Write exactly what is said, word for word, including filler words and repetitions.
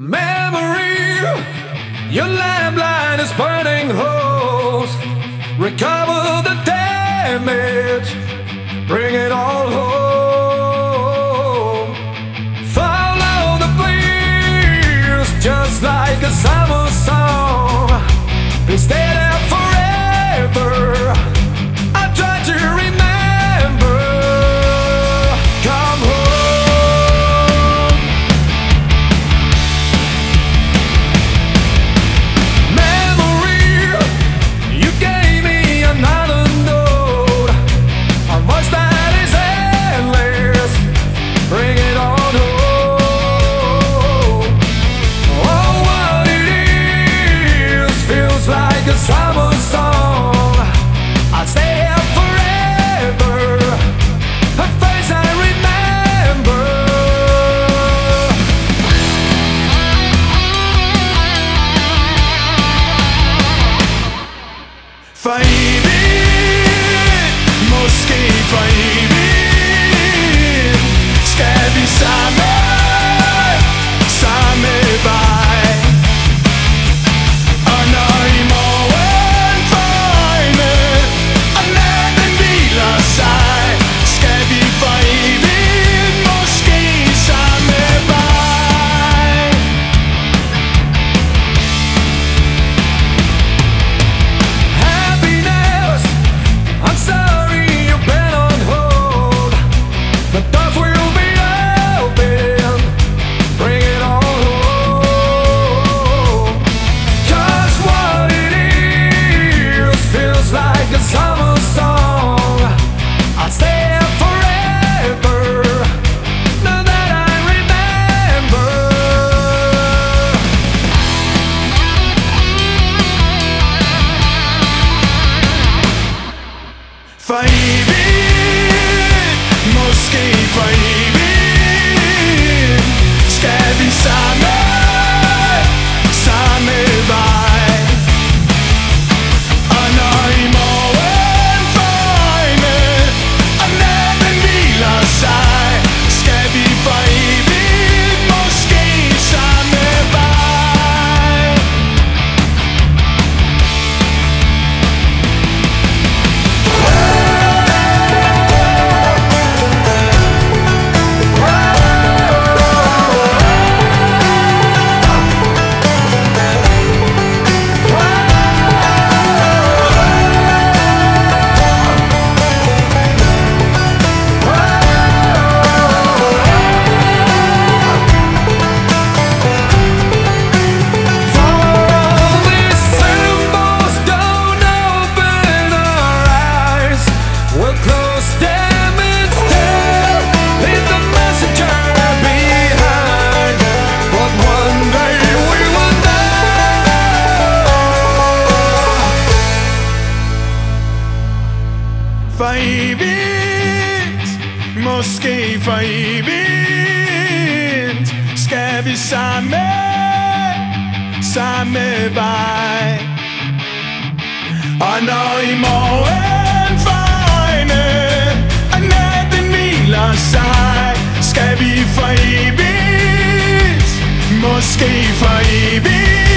Memory, your lamplight is burning holes. Recover the damage, bring it all home. Follow the breeze, just like a summer song. Please stay there forever. I try to remember. Come home. Memory, you gave me another note. A voice that is endless. Bring it on home. Oh, what it is feels like a summer song. I'll stay here forever. A face I remember. Fejbin, måske fejbin. Skal vi samme, samme vej? Og når i morgen øjne, og natten hviler sig, skal vi fejbin, måske samme vej. Happiness, I'm sorry you've been on hold. The doors will be open. Bring it on home. 'Cause what it is feels like a summer song. I'll stay here forever. Now that I remember. Fejbin, måske fejbin. Skal vi samme, samme vej? Og når i morgen øjne, og natten hviler sig, skal vi fejbin, måske samme vej. All these symbols don't open our eyes. We'll close them instead. Leave the messenger behind. But one day we will know. Fejbint, måske fejbint. Skal vi samme, samme vej? Og når i morgen øjne, og natten hviler sig, skal vi fejbint, måske fejbint.